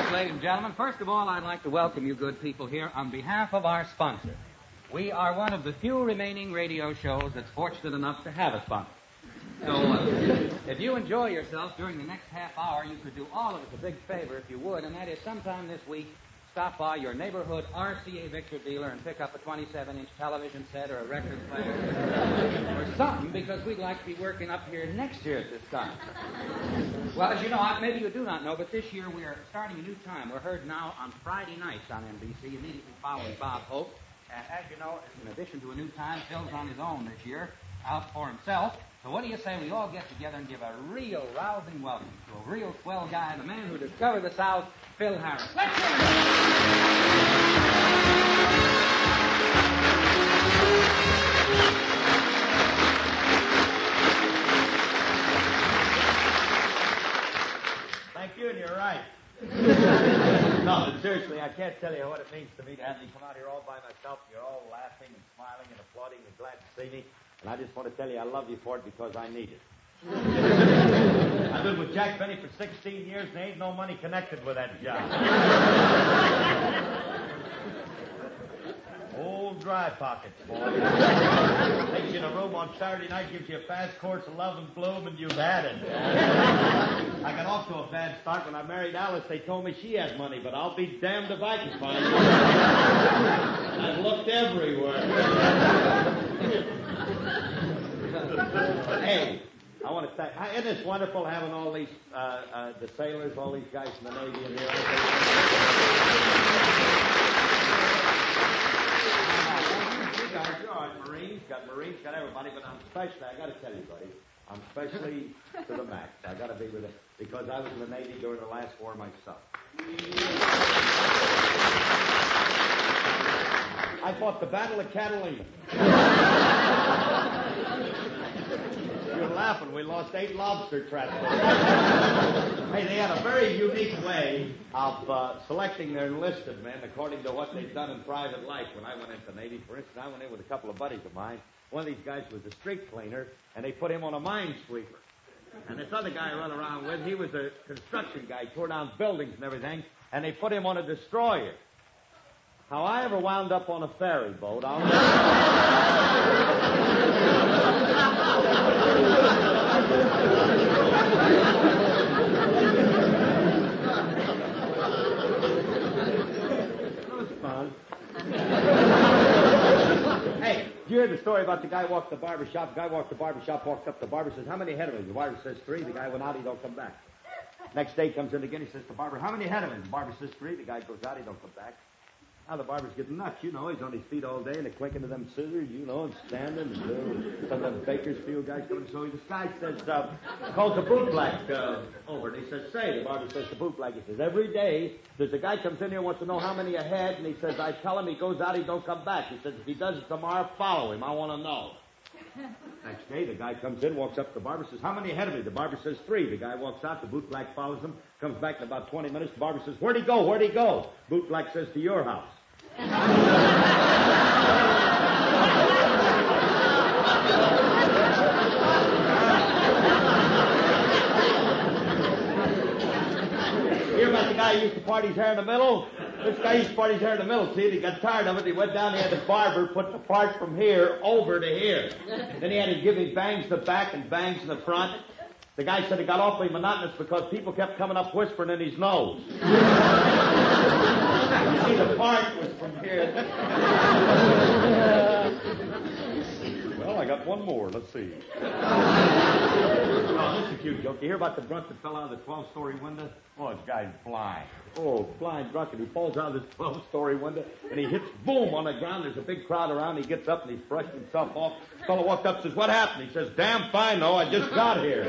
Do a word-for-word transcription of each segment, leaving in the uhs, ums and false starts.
much, ladies and gentlemen. First of all, I'd like to welcome you good people here on behalf of our sponsor. We are one of the few remaining radio shows that's fortunate enough to have a sponsor. So, uh, if you enjoy yourself during the next half hour, you could do all of us a big favor if you would, and that is sometime this week, stop by your neighborhood R C A Victor dealer and pick up a twenty-seven inch television set or a record player or something, because we'd like to be working up here next year at this time. Well, as you know, maybe you do not know, but this year we are starting a new time. We're heard now on Friday nights on N B C, immediately following Bob Hope. And as you know, in addition to a new time, Phil's on his own this year, out for himself. So what do you say we all get together and give a real rousing welcome to a real swell guy, the man who discovered the South, Phil Harris. Let's hear it! Thank you, and you're right. No, but seriously, I can't tell you what it means to me to have me come out here all by myself. You're all laughing and smiling and applauding and glad to see me. And I just want to tell you I love you for it because I need it. I've been with Jack Benny for sixteen years, and there ain't no money connected with that job. Old dry pockets, boy. Takes you in a room on Saturday night, gives you a fast course of love and bloom, and you've had it. I got off to a bad start. When I married Alice, they told me she had money, but I'll be damned if I can find it. I've looked everywhere. Hey, I want to say, isn't it wonderful having all these, uh, uh, the sailors, all these guys from the Navy in here? Got Marines, got Marines, got everybody, but I'm especially, I got to tell you, buddy, I'm especially to the max. I got to be with it because I was in the Navy during the last war myself. I fought the Battle of Catalina. You're laughing. We lost eight lobster traps. Hey, they had a very unique way of uh, selecting their enlisted men according to what they've done in private life. When I went into the Navy, for instance, I went in with a couple of buddies of mine. One of these guys was a street cleaner, and they put him on a minesweeper. And this other guy I run around with, he was a construction guy, tore down buildings and everything, and they put him on a destroyer. How I ever wound up on a ferry boat, I'll never... That was fun. Hey, did you hear the story about the guy walked the barber shop? The guy walked the barber shop, walked up. The barber says, how many ahead of him? The barber says, three. The guy went out, he don't come back. Next day he comes in again, he says to the barber, how many ahead of him? The barber says, three. The guy goes out, he don't come back. Now the barber's getting nuts, you know. He's on his feet all day and a clinking of them scissors, you know, and standing and doing. Some of them Bakersfield guys coming. So this guy says, uh, calls the bootblack uh, over, and he says, say, the barber says to bootblack, he says, every day there's a guy comes in here, wants to know how many ahead, and he says, I tell him, he goes out, he don't come back. He says, if he does it tomorrow, follow him. I want to know. Next day, the guy comes in, walks up to the barber, says, how many ahead of me? The barber says, three. The guy walks out, the bootblack follows him, comes back in about twenty minutes. The barber says, where'd he go? Where'd he go? Bootblack says, to your house. Hear about the guy who used to part his hair in the middle? This guy used to part his hair in the middle. See, he got tired of it. He went down, he had the barber put the part from here over to here. Then he had to give him bangs in the back and bangs in the front. The guy said it got awfully monotonous because people kept coming up whispering in his nose. You see, the part was from here. Well, I got one more. Let's see. Oh, this is a cute joke. You hear about the drunk that fell out of the twelve-story window? Oh, this guy's blind. Oh, blind drunk, and he falls out of this twelve-story window, and he hits boom on the ground. There's a big crowd around. He gets up, and he's brushed himself off. The fellow walked up and says, what happened? He says, damn fine, though. I just got here.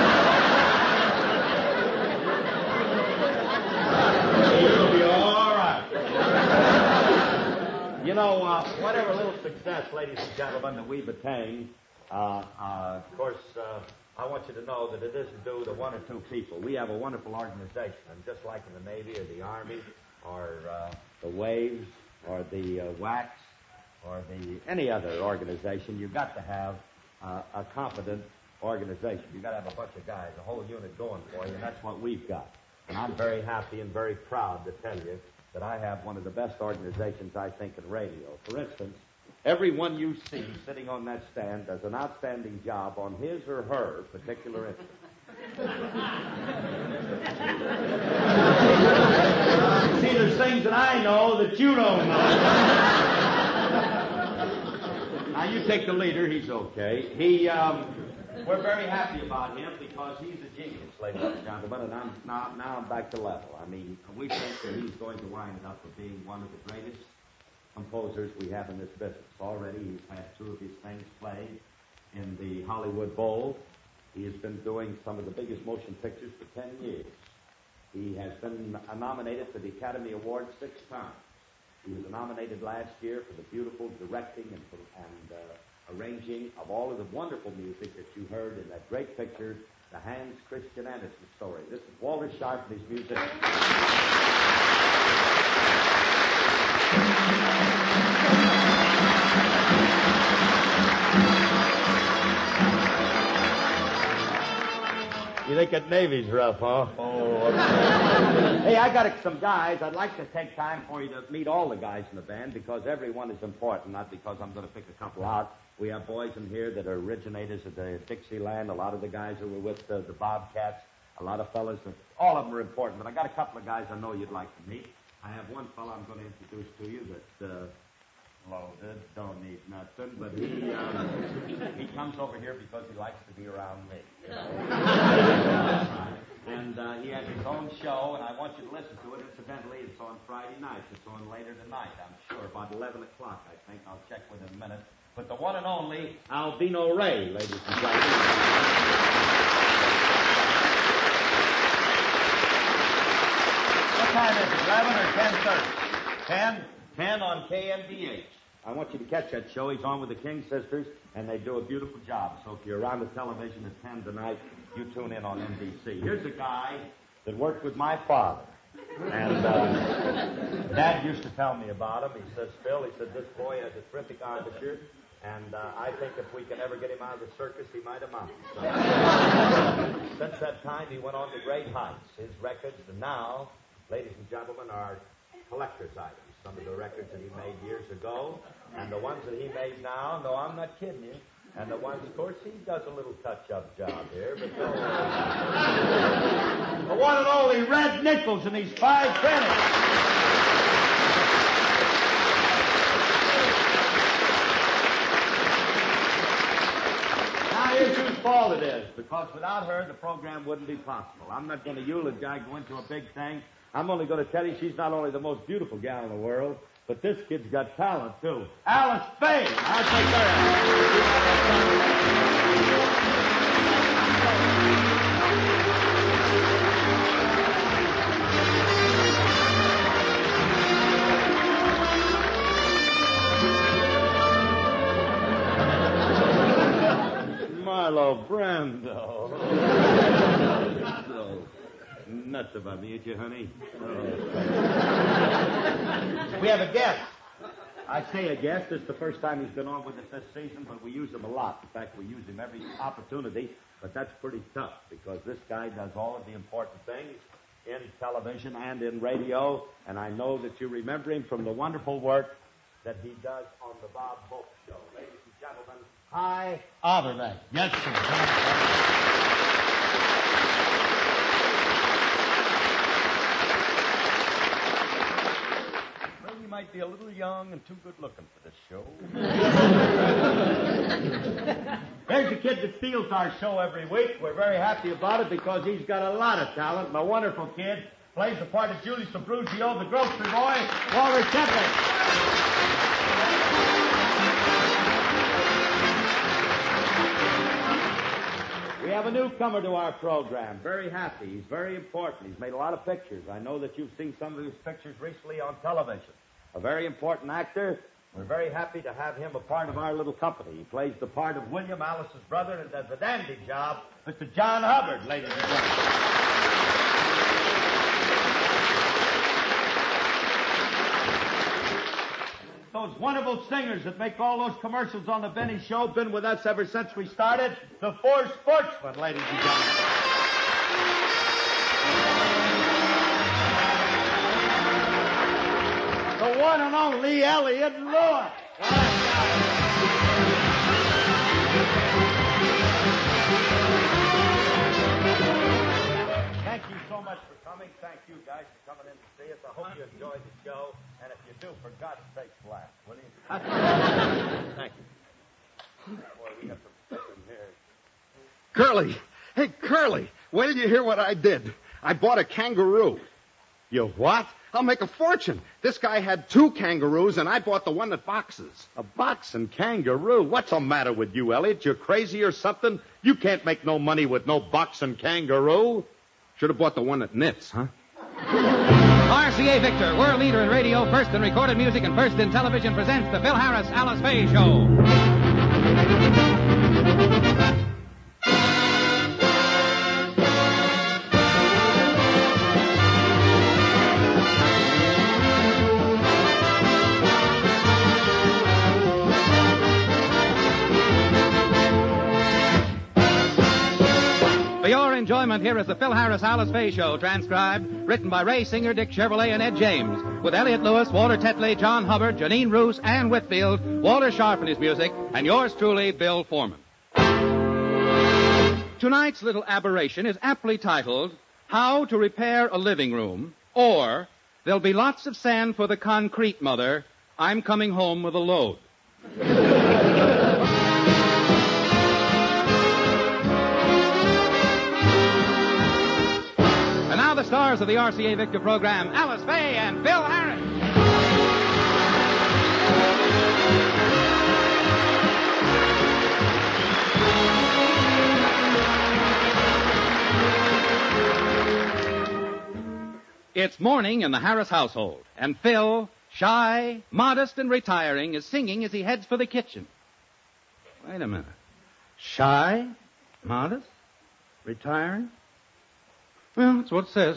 You'll be all right. You know, uh, whatever little success, ladies and gentlemen, that we've attained, uh, uh, of course, uh, I want you to know that it isn't due to one or two people. We have a wonderful organization, and just like in the Navy or the Army or uh, the Waves or the uh, WACS or the any other organization, you've got to have uh, a competent organization. You've got to have a bunch of guys, a whole unit going for you, and that's what we've got. And I'm very happy and very proud to tell you that I have one of the best organizations, I think, in radio. For instance, everyone you see sitting on that stand does an outstanding job on his or her particular interest. See, there's things that I know that you don't know. Now, you take the leader. He's okay. He, um, we're very happy about him because he's a genius, ladies and gentlemen, and I'm now, now I'm back to level. I mean, we think that he's going to wind up with being one of the greatest composers we have in this business. Already, he's had two of his things played in the Hollywood Bowl. He has been doing some of the biggest motion pictures for ten years. He has been nominated for the Academy Award six times. He was nominated last year for the beautiful directing and, and uh, arranging of all of the wonderful music that you heard in that great picture, the Hans Christian Andersen story. This is Walter Sharp and his music. You think that Navy's rough, huh? Oh, okay. Hey, I got some guys. I'd like to take time for you to meet all the guys in the band because everyone is important, not because I'm going to pick a couple out. We have boys in here that are originators of the Dixieland. A lot of the guys who were with the, the Bobcats. A lot of fellas. That, all of them are important, but I got a couple of guys I know you'd like to meet. I have one fellow I'm going to introduce to you that... Uh, loaded, don't need nothing, but he um, he comes over here because he likes to be around me. You know? And uh, he has his own show, and I want you to listen to it. Incidentally, it's on Friday nights. It's on later tonight, I'm sure, about eleven o'clock, I think. I'll check with him in a minute. But the one and only Albino Ray, ladies and gentlemen. What time is it, eleven or ten thirty? ten? ten on K M D H. I want you to catch that show. He's on with the King Sisters, and they do a beautiful job. So if you're around the television at ten tonight, you tune in on N B C. Here's a guy that worked with my father. And uh, Dad used to tell me about him. He says, Phil, he said, this boy has a terrific armature, and uh, I think if we can ever get him out of the circus, he might amount. So, since that time, he went on to great heights. His records, and now, ladies and gentlemen, are collector's items. Some of the records that he made years ago, and the ones that he made now, no, I'm not kidding you, and the ones, of course, he does a little touch-up job here, but no. The one and only Red Nichols and these five pennies. Now, here's whose fault it is, because without her, the program wouldn't be possible. I'm not going to eulogize, go into a big thing. I'm only going to tell you she's not only the most beautiful gal in the world, but this kid's got talent, too. Alice Faye. I'll take her out. Marlo Brando. Nuts about me, ain't you, honey? Oh. We have a guest. I say a guest. This is the first time he's been on with us this season, but we use him a lot. In fact, we use him every opportunity, but that's pretty tough because this guy does all of the important things in television and in radio, and I know that you remember him from the wonderful work that he does on the Bob Hope Show. Ladies and gentlemen, Hy Averback. Yes, sir. Might be a little young and too good looking for this show. There's a kid that steals our show every week. We're very happy about it because he's got a lot of talent. My wonderful kid plays the part of Julius Abruzio, the grocery boy, Walter Tetley. We have a newcomer to our program. Very happy. He's very important. He's made a lot of pictures. I know that you've seen some of his pictures recently on television. A very important actor. We're very happy to have him a part of our little company. He plays the part of William Alice's brother and does a dandy job. Mister John Hubbard, ladies and gentlemen. Those wonderful singers that make all those commercials on the Benny Show been with us ever since we started. The Four Sportsmen, ladies and gentlemen. the one and only Elliot Lewis. Thank you so much for coming. Thank you guys for coming in to see us. I hope you enjoyed the show. And if you do, for God's sake, laugh, will you? Thank you. Boy, we got some stuff in here. Curly. Hey, Curly, wait till you hear what I did. I bought a kangaroo. You what? I'll make a fortune. This guy had two kangaroos, and I bought the one that boxes. A boxing kangaroo? What's the matter with you, Elliot? You crazy or something? You can't make no money with no boxing kangaroo. Should have bought the one that knits, huh? R C A Victor, world leader in radio, first in recorded music, and first in television, presents the Phil Harris Alice Faye Show. For your enjoyment, here is the Phil Harris Alice Faye Show, transcribed, written by Ray Singer, Dick Chevrolet, and Ed James, with Elliot Lewis, Walter Tetley, John Hubbard, Janine Roos, Ann Whitfield, Walter Sharp in his music, and yours truly, Bill Foreman. Tonight's little aberration is aptly titled, How to Repair a Living Room, or There'll Be Lots of Sand for the Concrete Mother, I'm Coming Home with a Load. And now the stars of the R C A Victor program, Alice Faye and Phil Harris. It's morning in the Harris household, and Phil, shy, modest, and retiring, is singing as he heads for the kitchen. Wait a minute. Shy, modest, retiring? Well, that's what it says.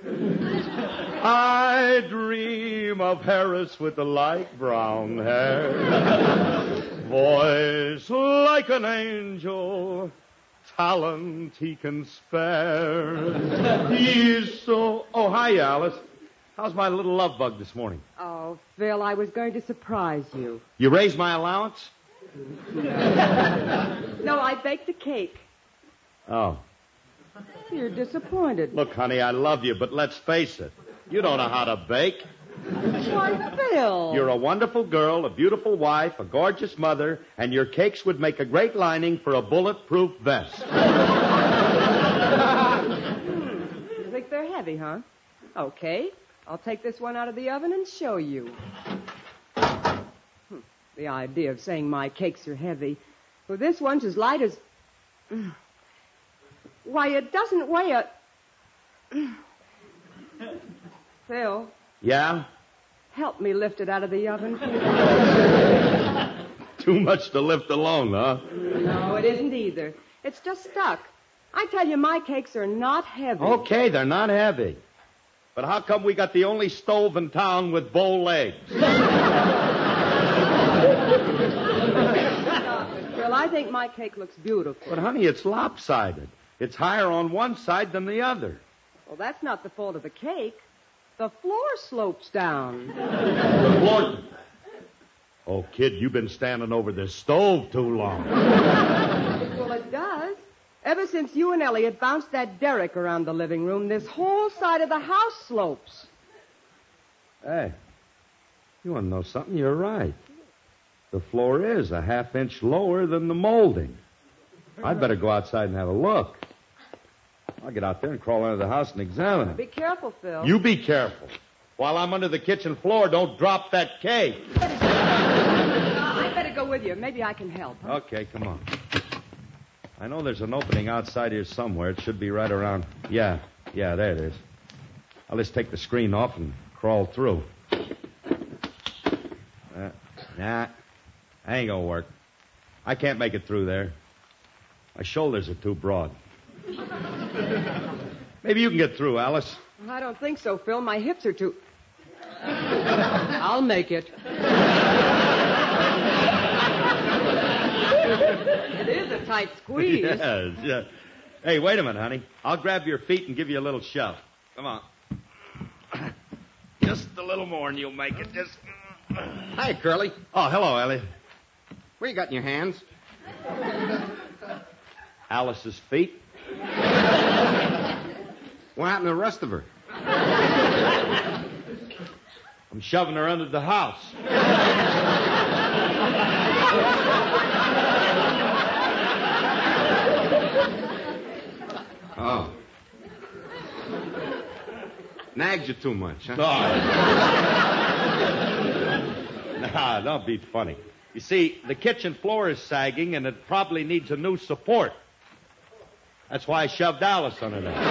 I dream of Harris with the light brown hair, voice like an angel, talent he can spare. He's so... Oh, hi, Alice. How's my little love bug this morning? Oh, Phil, I was going to surprise you. You raised my allowance? No, I baked a cake. Oh. You're disappointed. Look, honey, I love you, but let's face it. You don't know how to bake. Why, Phil? You're a wonderful girl, a beautiful wife, a gorgeous mother, and your cakes would make a great lining for a bulletproof vest. hmm. You think they're heavy, huh? Okay. I'll take this one out of the oven and show you. Hmm. The idea of saying my cakes are heavy. Well, this one's as light as... Why, it doesn't weigh a... Phil. Yeah? Help me lift it out of the oven. Too much to lift alone, huh? No, it isn't either. It's just stuck. I tell you, my cakes are not heavy. Okay, they're not heavy. But how come we got the only stove in town with bow legs? Stop it, Phil. I think my cake looks beautiful. But, honey, it's lopsided. It's higher on one side than the other. Well, that's not the fault of the cake. The floor slopes down. The floor... Oh, kid, you've been standing over this stove too long. Well, it does. Ever since you and Elliot bounced that derrick around the living room, this whole side of the house slopes. Hey, you want to know something? You're right. The floor is a half inch lower than the molding. I'd better go outside and have a look. I'll get out there and crawl under the house and examine it. Be careful, Phil. You be careful. While I'm under the kitchen floor, don't drop that cake. I better go with you. Maybe I can help. Huh? Okay, come on. I know there's an opening outside here somewhere. It should be right around... Yeah, yeah, there it is. I'll just take the screen off and crawl through. Uh, nah, that ain't gonna work. I can't make it through there. My shoulders are too broad. Maybe you can get through, Alice. I don't think so, Phil. My hips are too... I'll make it. It is a tight squeeze. Yes, yes. Hey, wait a minute, honey. I'll grab your feet and give you a little shove. Come on. Just a little more and you'll make it. Just... Hi, Curly. Oh, hello, Elliot. What you got in your hands? Alice's feet. What happened to the rest of her? I'm shoving her under the house. Oh. Nagged you too much, huh? Oh. Nah, don't be funny. You see, the kitchen floor is sagging, and it probably needs a new support. That's why I shoved Alice under there.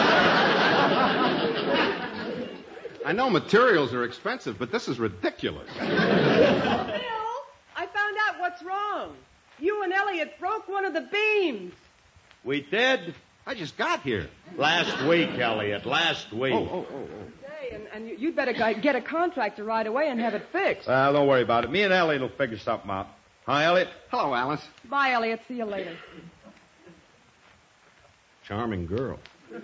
I know materials are expensive, but this is ridiculous. Bill, I found out what's wrong. You and Elliot broke one of the beams. We did? I just got here. Last week, Elliot, last week. Oh, oh, oh, oh. Say, and, and you- you'd better go- get a contractor right away and have it fixed. Well, don't worry about it. Me and Elliot will figure something out. Hi, Elliot? Hello, Alice. Bye, Elliot. See you later. Charming girl.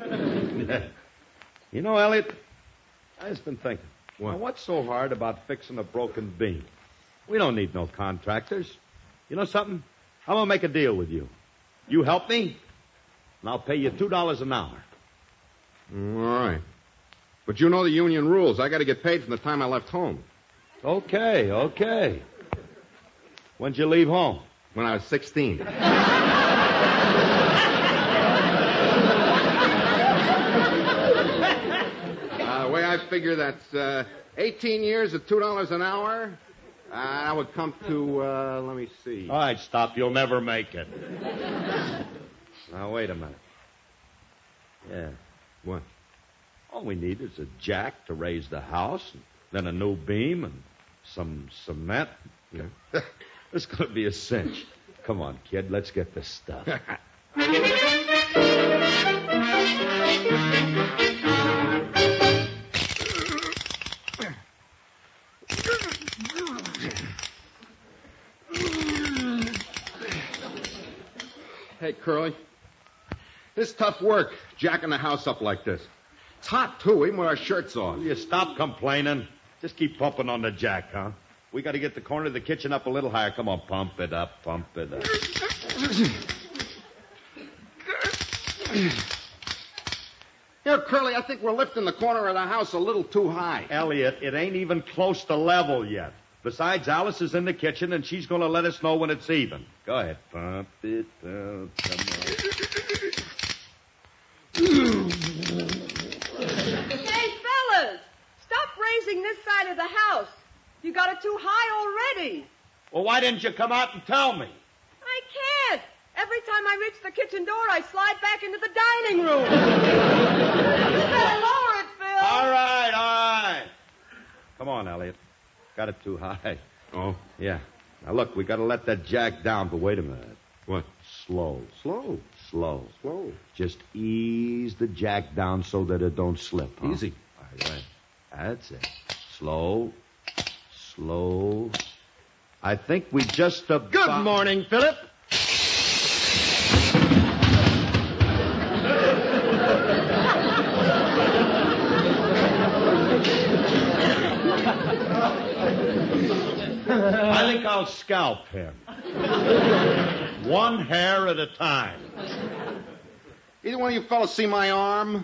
You know, Elliot, I just been thinking. What? Now, what's so hard about fixing a broken beam? We don't need no contractors. You know something? I'm going to make a deal with you. You help me, and I'll pay you two dollars an hour. All right. But you know the union rules. I got to get paid from the time I left home. Okay, okay. When'd you leave home? When I was sixteen. Uh, the way I figure that's uh, eighteen years at two dollars an hour. Uh, that would come to, uh, let me see. All right, stop. You'll never make it. Now, wait a minute. Yeah. What? All we need is a jack to raise the house, and then a new beam, and some cement. Yeah. It's going to be a cinch. Come on, kid. Let's get this stuff. Hey, Curly. This is tough work, jacking the house up like this. It's hot, too, even with our shirts on. Will you stop complaining? Just keep pumping on the jack, huh? We got to get the corner of the kitchen up a little higher. Come on, pump it up, pump it up. Here, Curly, I think we're lifting the corner of the house a little too high. Elliot, it ain't even close to level yet. Besides, Alice is in the kitchen, and she's going to let us know when it's even. Go ahead. Pump it up. Come on. Hey, fellas, stop raising this side of the house. You got it too high already. Well, why didn't you come out and tell me? I can't. Every time I reach the kitchen door, I slide back into the dining room. You better lower it, Phil. All right, all right. Come on, Elliot. Got it too high. Oh? Yeah. Now, look, we got to let that jack down, but wait a minute. What? Slow. Slow. Slow. Slow. Just ease the jack down so that it don't slip. Huh? Easy. All right, right. That's it. Slow. Slow. I think we just about... Good morning, Philip. I think I'll scalp him. One hair at a time. Either one of you fellas see my arm?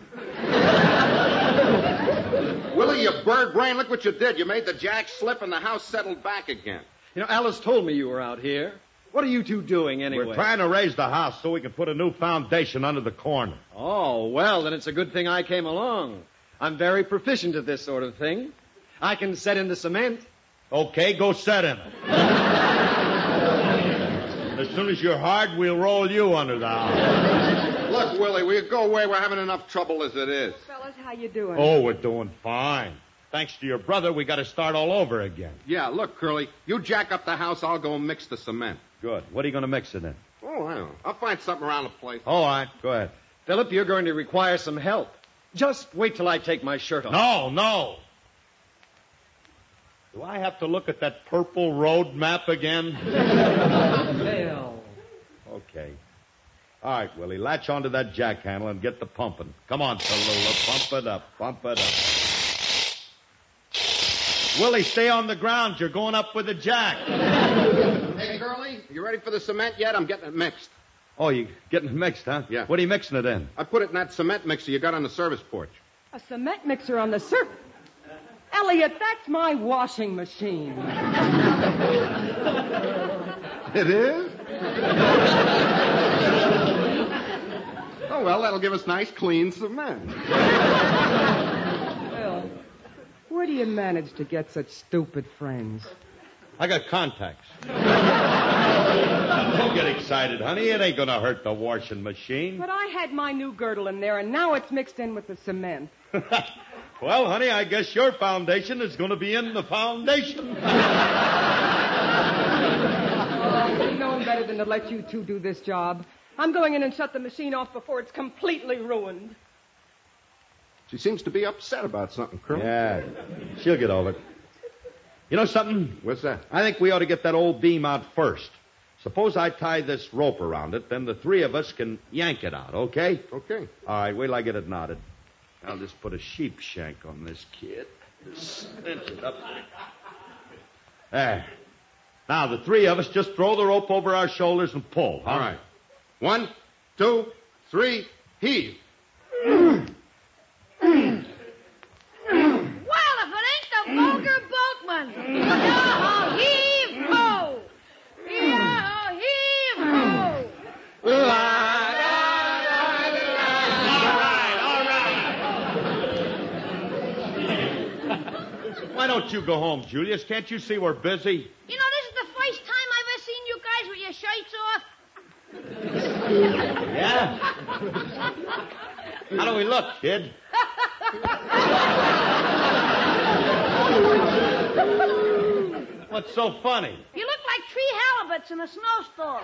Willie, you bird brain, look what you did. You made the jack slip and the house settled back again. You know, Alice told me you were out here. What are you two doing anyway? We're trying to raise the house so we can put a new foundation under the corner. Oh, well, then it's a good thing I came along. I'm very proficient at this sort of thing. I can set in the cement. Okay, go set in it. As soon as you're hard, we'll roll you under the house. Look, Willie, will you go away? We're having enough trouble as it is. Fellas, how you doing? Oh, we're doing fine. Thanks to your brother, we got to start all over again. Yeah, look, Curly, you jack up the house, I'll go mix the cement. Good. What are you going to mix it in? Oh, I don't know. I'll find something around the place. All right, go ahead. Philip, you're going to require some help. Just wait till I take my shirt off. No, no. Do I have to look at that purple road map again? Bill. Okay. All right, Willie, latch onto that jack handle and get the pumping. Come on, Tallulah, pump it up, pump it up. Willie, stay on the ground. You're going up with a jack. Hey, Curly, you ready for the cement yet? I'm getting it mixed. Oh, you getting it mixed, huh? Yeah. What are you mixing it in? I put it in that cement mixer you got on the service porch. A cement mixer on the surf. Elliot, that's my washing machine. It is? Oh, well, that'll give us nice, clean cement. Well, where do you manage to get such stupid friends? I got contacts. Don't get excited, honey. It ain't going to hurt the washing machine. But I had my new girdle in there, and now it's mixed in with the cement. Well, honey, I guess your foundation is going to be in the foundation. Oh, we know better than to let you two do this job. I'm going in and shut the machine off before it's completely ruined. She seems to be upset about something, Curly. Yeah, she'll get over it. You know something? What's that? I think we ought to get that old beam out first. Suppose I tie this rope around it, then the three of us can yank it out, okay? Okay. All right, wait till I get it knotted. I'll just put a sheep shank on this kid. Just cinch it up there. There. Now, the three of us just throw the rope over our shoulders and pull, huh? All right. One, two, three, heave. Well, if it ain't the vulgar boatman. Yo-ho, heave ho. Yo-ho, heave ho. Why don't you go home, Julius? Can't you see we're busy? You know, this is the first time I've ever seen you guys with your shirts off. Yeah? How do we look, kid? What's so funny? You look like three halibuts in a snowstorm.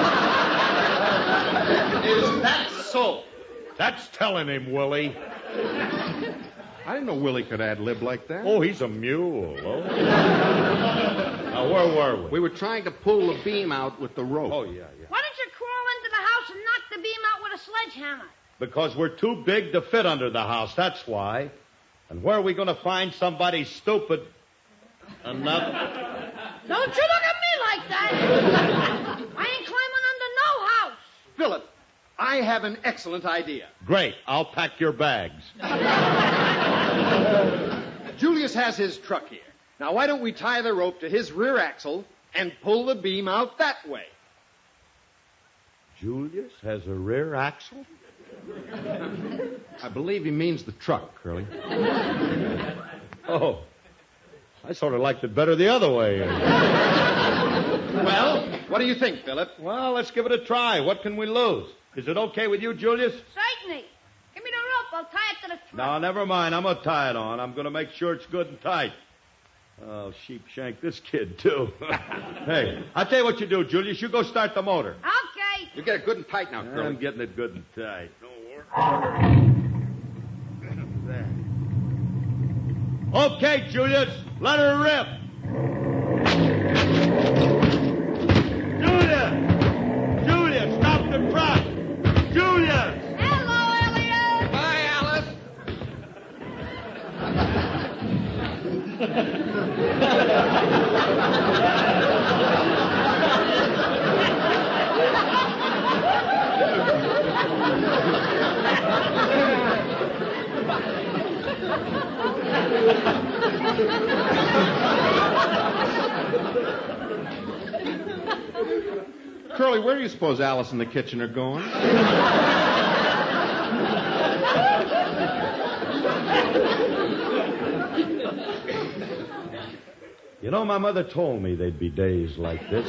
Is that so? That's telling him, Willie. I didn't know Willie could ad-lib like that. Oh, he's a mule. Oh. Now, where were we? We were trying to pull the beam out with the rope. Oh, yeah, yeah. Why don't you crawl into the house and knock the beam out with a sledgehammer? Because we're too big to fit under the house, that's why. And where are we going to find somebody stupid enough? Don't you look at me like that. I ain't climbing under no house. Philip, I have an excellent idea. Great. I'll pack your bags. Julius has his truck here. Now, why don't we tie the rope to his rear axle and pull the beam out that way? Julius has a rear axle? I believe he means the truck, Curly. Oh. I sort of liked it better the other way. Well, what do you think, Philip? Well, let's give it a try. What can we lose? Is it okay with you, Julius? Certainly. Give me the rope. I'll tie it to the truck. No, never mind. I'm going to tie it on. I'm going to make sure it's good and tight. Oh, sheep shank this kid, too. Hey, I'll tell you what you do, Julius. You go start the motor. Okay. You get it good and tight now, Curly. I'm getting it good and tight. Don't worry. There. Okay, Julius. Let her rip. Julius! Julius, stop the truck! Julius! Hello, Elliot. Bye, Alice. Curly, where do you suppose Alice and the kitchen are going? You know, my mother told me there'd be days like this.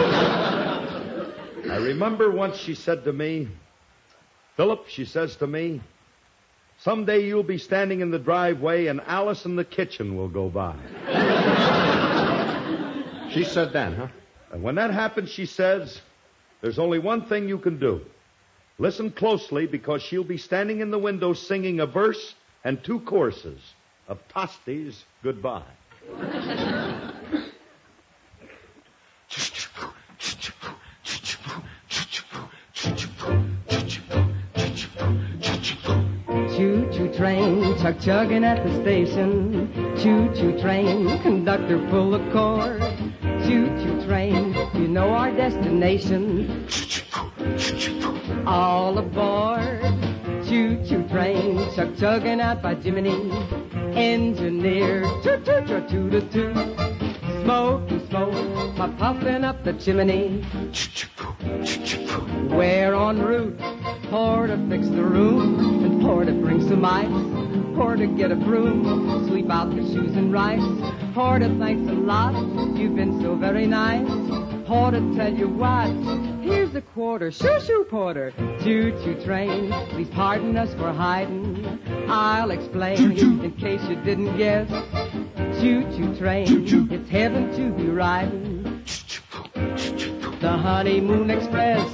I remember once she said to me, Philip, she says to me, someday you'll be standing in the driveway and Alice in the kitchen will go by. She said that, huh? And when that happens, she says, there's only one thing you can do. Listen closely, because she'll be standing in the window singing a verse and two choruses of Tosti's Goodbye. Choo-choo train, chug-chugging at the station. Choo-choo train, conductor pull the cord. Choo-choo train, you know our destination. All aboard. Choo-choo train, chug-chugging out by Jiminy. Engineer, toot-toot-toot-toot-toot. Smoky smoke, my puffing up the chimney. We're en route, Porter fix the room, and Porter bring some ice. Porter get a broom, sweep out the shoes and rice. Porter thanks a lot, you've been so very nice. Porter tell you what, here's a quarter, shoo-shoo Porter. Choo-choo train, please pardon us for hiding. I'll explain in case you didn't guess. Choo-choo train, Choo-choo. It's heaven to be riding. The Honeymoon Express.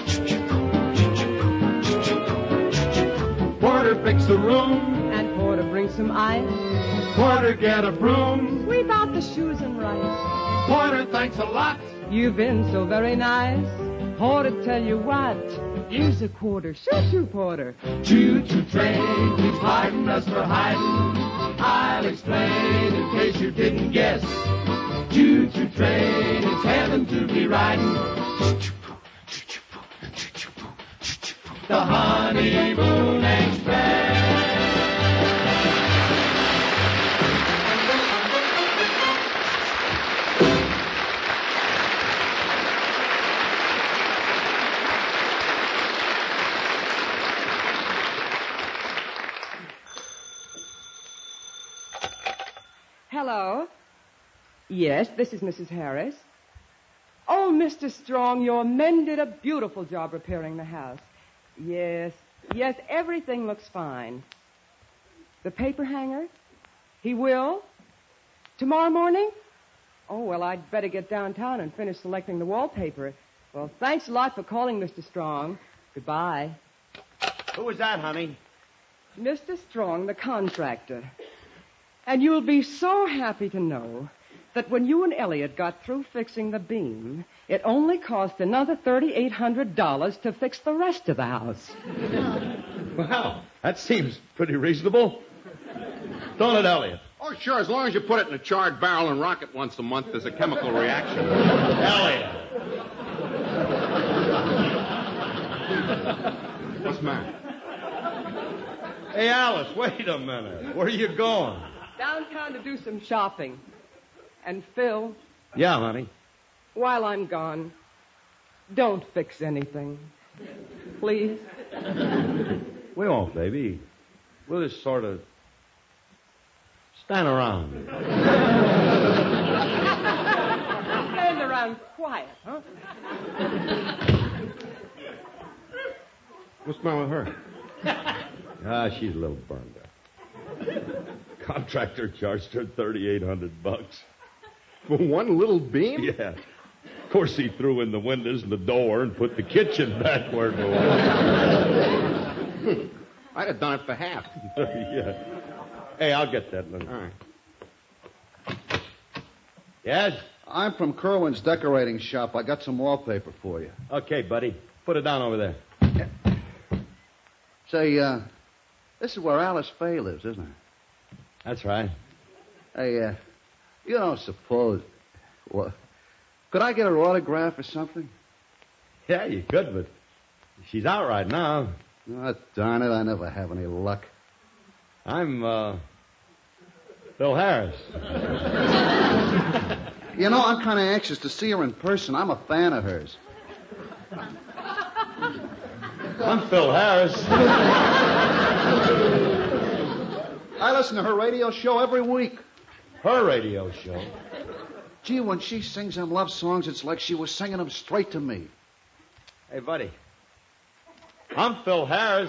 Porter fix the room, and Porter bring some ice. Porter get a broom, sweep out the shoes and rice. Porter thanks a lot, you've been so very nice. Porter tell you what, here's a quarter, shoo-shoo Porter. Choo-choo train, please pardon us for hiding. I'll explain in case you didn't guess. Choo-choo train, it's heaven to be riding. The Honeymoon Express. Hello. Yes, this is Missus Harris. Oh, Mister Strong, your men did a beautiful job repairing the house. Yes, yes, everything looks fine. The paper hanger? He will? Tomorrow morning? Oh, well, I'd better get downtown and finish selecting the wallpaper. Well, thanks a lot for calling, Mister Strong. Goodbye. Who was that, honey? Mister Strong, the contractor. And you'll be so happy to know that when you and Elliot got through fixing the beam, it only cost another three thousand eight hundred dollars to fix the rest of the house. Well, that seems pretty reasonable. Don't it, Elliot? Oh, sure. As long as you put it in a charred barrel and rock it once a month, there's a chemical reaction. Elliot. What's the matter? Hey, Alice, wait a minute. Where are you going? Downtown to do some shopping. And Phil, Yeah, honey. while I'm gone, don't fix anything. Please. We won't, baby. We'll just sort of stand around. Stand around quiet, huh? What's the matter with her? Ah, she's a little burned up. Contractor charged her thirty-eight hundred bucks. For one little beam? Yeah. Of course, he threw in the windows and the door and put the kitchen back where it was. I'd have done it for half. Yeah. Hey, I'll get that, Lynn. All right. Yes? I'm from Kerwin's decorating shop. I got some wallpaper for you. Okay, buddy. Put it down over there. Say, uh, this is where Alice Faye lives, isn't it? That's right. Hey, uh, you don't suppose... Well, could I get her autograph or something? Yeah, you could, but she's out right now. Oh, darn it, I never have any luck. I'm, uh, Phil Harris. You know, I'm kind of anxious to see her in person. I'm a fan of hers. I'm Phil Harris. I listen to her radio show every week. Her radio show. Gee, when she sings them love songs, it's like she was singing them straight to me. Hey, buddy. I'm Phil Harris.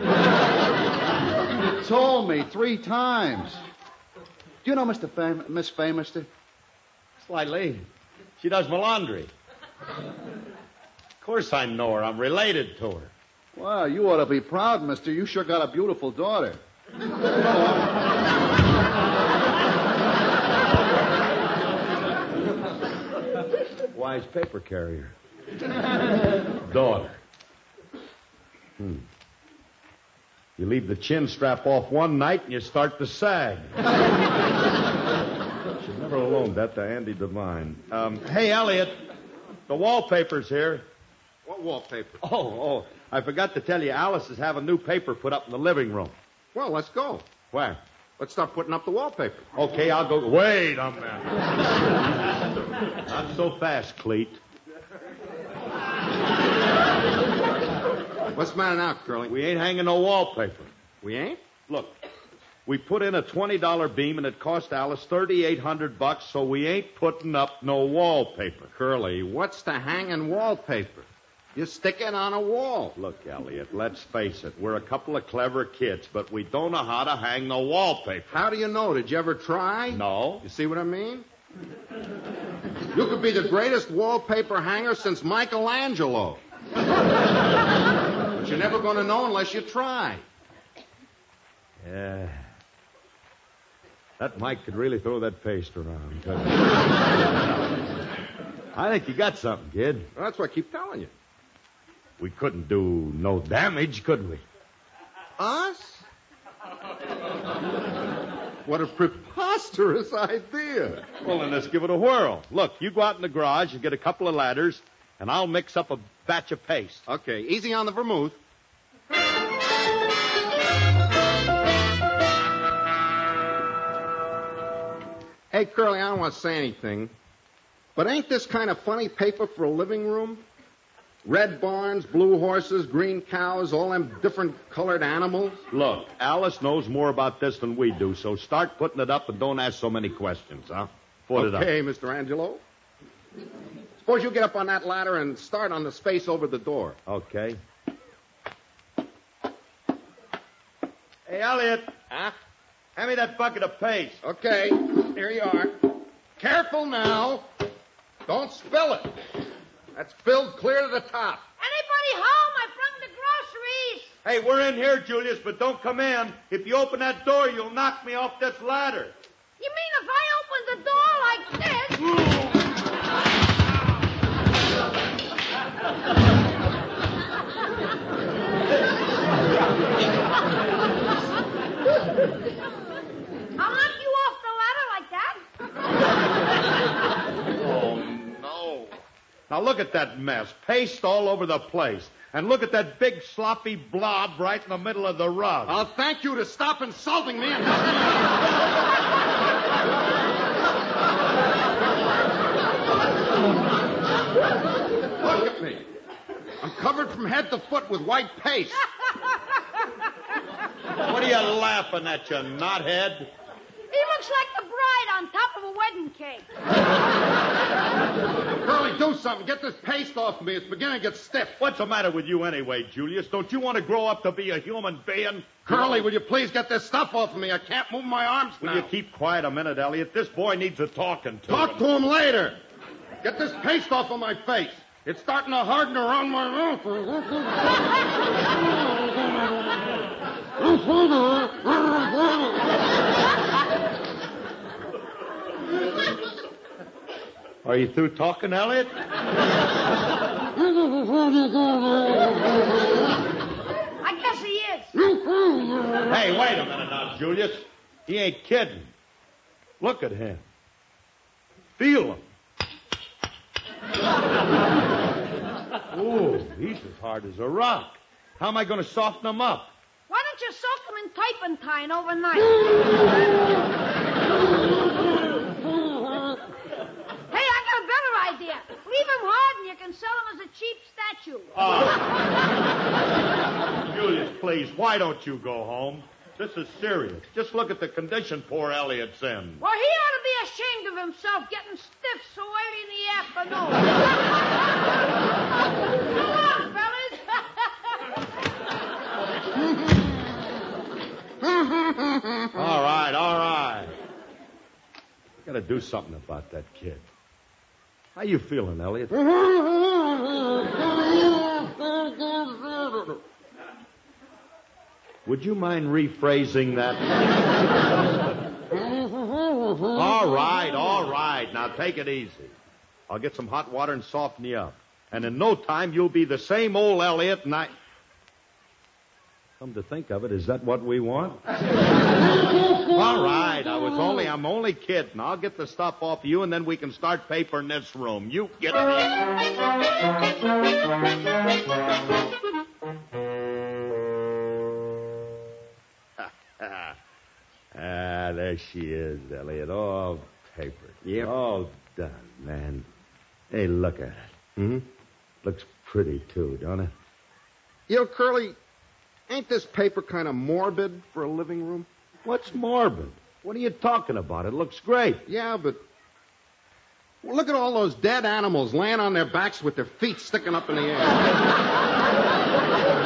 You told me three times. Do you know Mister Fam- Miss Faye, mister? Slightly. She does my laundry. Of course I know her. I'm related to her. Well, you ought to be proud, mister. You sure got a beautiful daughter. Wise paper carrier. Daughter. Hmm. You leave the chin strap off one night and you start to sag. Should never have loaned that to Andy Devine. Um, hey, Elliot, the wallpaper's here. What wallpaper? Oh, oh, I forgot to tell you, Alice is having new paper put up in the living room. Well, let's go. Where? Let's start putting up the wallpaper. Okay, I'll go. Wait a minute. Not so fast, Cleet. What's the matter now, Curly? We ain't hanging no wallpaper. We ain't? Look, we put in a twenty dollar beam and it cost Alice thirty-eight hundred bucks, so we ain't putting up no wallpaper. Curly, what's the hanging wallpaper? You stick it on a wall. Look, Elliot, let's face it. We're a couple of clever kids, but we don't know how to hang the wallpaper. How do you know? Did you ever try? No. You see what I mean? You could be the greatest wallpaper hanger since Michelangelo. But you're never going to know unless you try. Yeah. That Mike could really throw that paste around. I think you got something, kid. Well, that's what I keep telling you. We couldn't do no damage, could we? Us? What a preposterous idea. Well, then let's give it a whirl. Look, you go out in the garage and get a couple of ladders, and I'll mix up a batch of paste. Okay, easy on the vermouth. Hey, Curly, I don't want to say anything, but ain't this kind of funny paper for a living room? Red barns, blue horses, green cows, all them different colored animals. Look, Alice knows more about this than we do, so start putting it up and don't ask so many questions, huh? Put it up. Okay, Mister Angelo. Suppose you get up on that ladder and start on the space over the door. Okay. Hey, Elliot. Huh? Hand me that bucket of paste. Okay, here you are. Careful now. Don't spill it. That's filled clear to the top. Anybody home? I brought the groceries. Hey, we're in here, Julius, but don't come in. If you open that door, you'll knock me off this ladder. You mean if I open the door like this? I'll knock you off the ladder like that. Oh, no. Now look at that mess. Paste all over the place. And look at that big sloppy blob right in the middle of the rug. I'll thank you to stop insulting me and... Look at me. I'm covered from head to foot with white paste. What are you laughing at, you knothead? He looks like the bride on top of a wedding cake. Curly, do something. Get this paste off me. It's beginning to get stiff. What's the matter with you anyway, Julius? Don't you want to grow up to be a human being? Curly, will you please get this stuff off of me? I can't move my arms now. Will you keep quiet a minute, Elliot? This boy needs a talking to. Talk him. to him later. Get this paste off of my face. It's starting to harden around my mouth. Are you through talking, Elliot? I guess he is. Hey, wait a minute now, Julius. He ain't kidding. Look at him. Feel him. Ooh, he's as hard as a rock. How am I going to soften him up? Why don't you soak him in turpentine overnight? Hey, I got a better idea. Leave him hard and you can sell him as a cheap statue. Oh. Julius, please, why don't you go home? This is serious. Just look at the condition poor Elliot's in. Well, he ought to be ashamed of himself getting stiff so early in the afternoon. Come on, fellas. All right, all right. Got to do something about that kid. How you feeling, Elliot? Would you mind rephrasing that? All right, all right. Now take it easy. I'll get some hot water and soften you up. And in no time, you'll be the same old Elliot, and I... Come to think of it, is that what we want? All right, I was only, I'm only kidding. I'll get the stuff off you, and then we can start paper in this room. You get it. Ah, there she is, Elliot. All papered. Yep. All done, man. Hey, look at it. Mm-hmm. Looks pretty, too, don't it? You know, Curly, ain't this paper kind of morbid for a living room? What's morbid? What are you talking about? It looks great. Yeah, but well, look at all those dead animals laying on their backs with their feet sticking up in the air.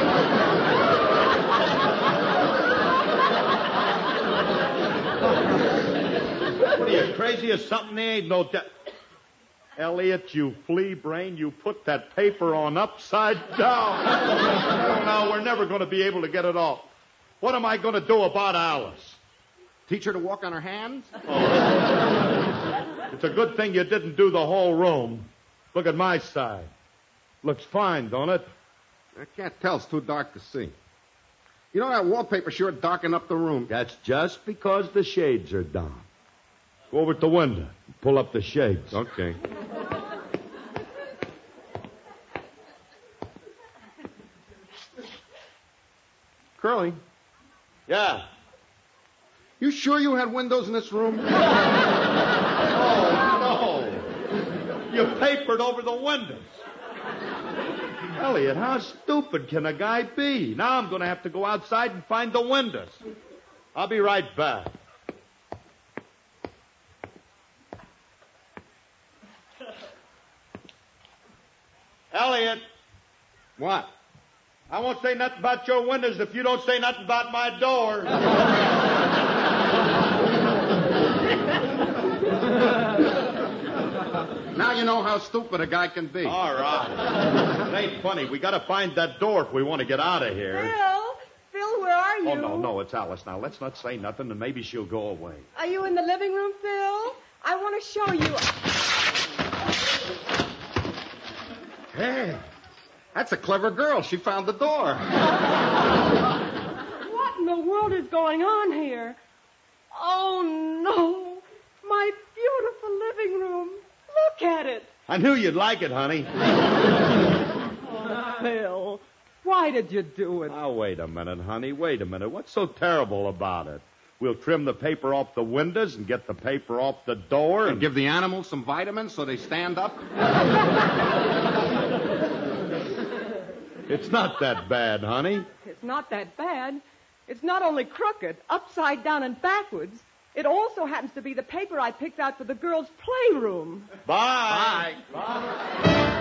What are you, crazy or something? There ain't no death. Elliot, you flea brain, you put that paper on upside down. Oh, no, we're never going to be able to get it off. What am I going to do about Alice? Teach her to walk on her hands? Oh. It's a good thing you didn't do the whole room. Look at my side. Looks fine, don't it? I can't tell. It's too dark to see. You know, that wallpaper sure darkened up the room. That's just because the shades are down. Go over to the window. Pull up the shades. Okay. Curly, Yeah. you sure you had windows in this room? Oh, no. You papered over the windows. Elliot, how stupid can a guy be? Now I'm going to have to go outside and find the windows. I'll be right back. Elliot, What? I won't say nothing about your windows if you don't say nothing about my door. Now you know how stupid a guy can be. All right. It ain't funny. We got to find that door if we want to get out of here. Phil? Phil, where are you? Oh, no, no, it's Alice. Now, let's not say nothing, and maybe she'll go away. Are you in the living room, Phil? I want to show you. Hey, that's a clever girl. She found the door. What in the world is going on here? Oh, no. My beautiful living room. Look at it. I knew you'd like it, honey. Oh, Phil, why did you do it? Now, wait a minute, honey. Wait a minute. What's so terrible about it? We'll trim the paper off the windows and get the paper off the door. And And give the animals some vitamins so they stand up. It's not that bad, honey. It's not that bad. It's not only crooked, upside down and backwards. It also happens to be the paper I picked out for the girls' playroom. Bye. Bye.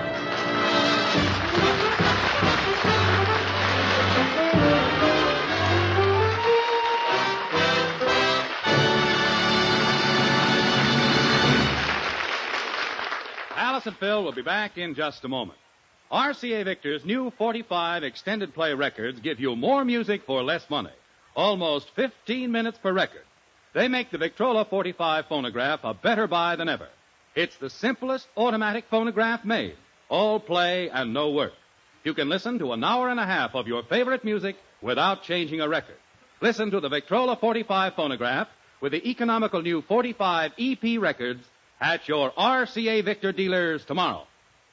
Alice and Phil will be back in just a moment. R C A Victor's new forty-five extended play records give you more music for less money. Almost fifteen minutes per record. They make the Victrola forty-five phonograph a better buy than ever. It's the simplest automatic phonograph made. All play and no work. You can listen to an hour and a half of your favorite music without changing a record. Listen to the Victrola forty-five phonograph with the economical new forty-five E P records at your R C A Victor dealers tomorrow.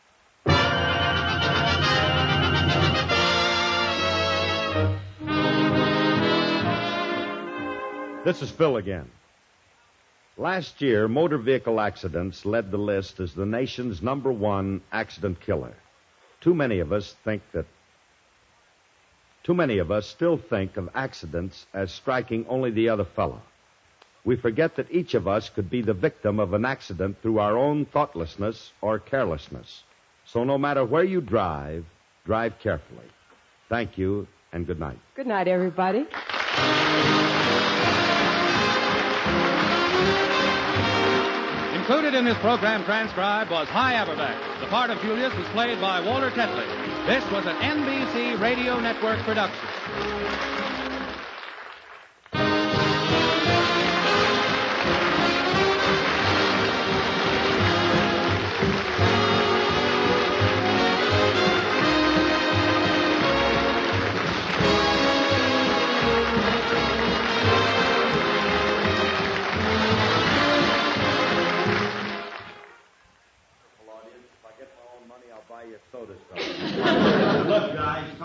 This is Phil again. Last year, motor vehicle accidents led the list as the nation's number one accident killer. Too many of us think that... Too many of us still think of accidents as striking only the other fellow. We forget that each of us could be the victim of an accident through our own thoughtlessness or carelessness. So no matter where you drive, drive carefully. Thank you, and good night. Good night, everybody. Included in this program transcribed was High Averback. The part of Julius was played by Walter Tetley. This was an N B C Radio Network production.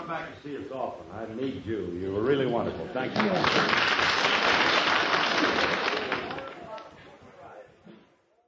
come back and see us often. I need you. You were really wonderful. Thank you.